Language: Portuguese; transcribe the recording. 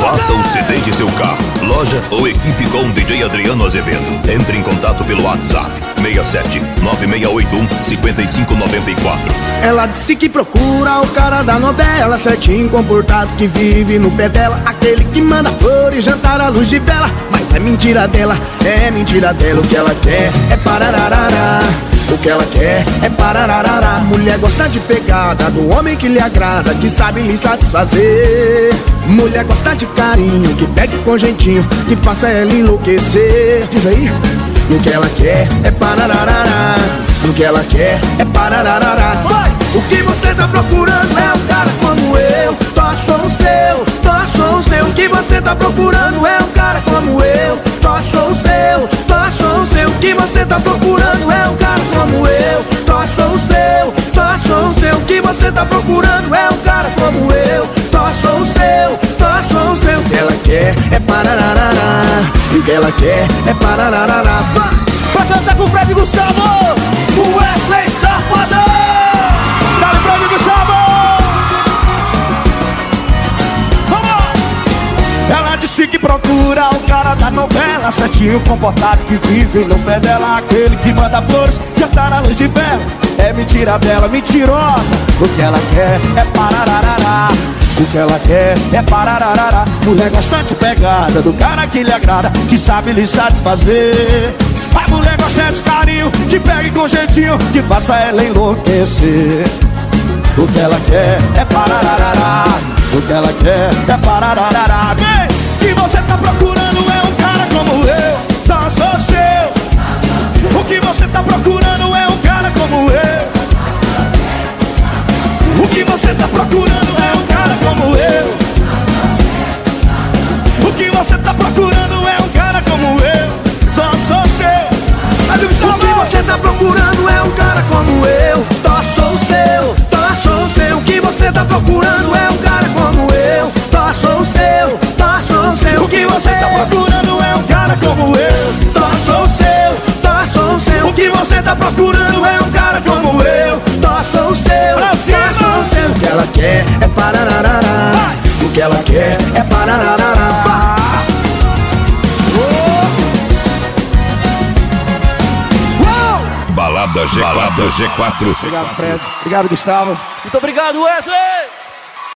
Faça o CD de seu carro, loja ou equipe com o DJ Adriano Azevedo. Entre em contato pelo WhatsApp 67 9681 5594. Ela disse que procura o cara da novela, certinho, comportado, que vive no pé dela, aquele que manda flores, jantar à luz de vela. Mas é mentira dela, o que ela quer é parararará. O que ela quer é parararará. Mulher gosta de pegada, do homem que lhe agrada, que sabe lhe satisfazer. Mulher gosta de carinho, que pegue com jeitinho, que faça ela enlouquecer. Diz aí. O que ela quer é parararará. O que ela quer é parararará. O que você tá procurando é um cara como eu. Só sou o seu. O que você tá procurando é um cara como eu. Só sou o seu. O que você tá procurando é um cara como eu. Só sou o seu. O que você tá procurando é um cara como eu. Só sou o seu. O que ela quer é parararará. O que ela quer é parararará. Pra cantar com o Fred Gustavo, o Wesley Safadão. Dá-lhe Fred Gustavo. Vamos! Ela disse que procura o cara da novela, certinho, comportado, que vive no pé dela, aquele que manda flores, jantar à luz de vela. É mentira dela, mentirosa. O que ela quer é parararará. O que ela quer é parararará. Mulher gosta de pegada, do cara que lhe agrada, que sabe lhe satisfazer. A mulher gosta de carinho, que pegue com jeitinho, que faça ela enlouquecer. O que ela quer é parararará. O que ela quer é parararará. Vem! Que você tá procurando é um cara como eu. Então sou seu. O que você tá procurando é um cara como eu. O que você tá procurando é um cara como eu. O que você tá procurando é um cara como eu. Então sou seu. O que você tá procurando é um cara como eu. Sou o seu. O que você tá procurando é um cara como eu. Sou o seu. O que você tá procurando é um cara como eu. Sou o seu. O que você tá procurando é um cara como eu. Sou o seu. O que ela quer é parararará. O que ela quer é parararará. Balada G4. Obrigado, Fred. Obrigado, Gustavo. Muito obrigado, Wesley!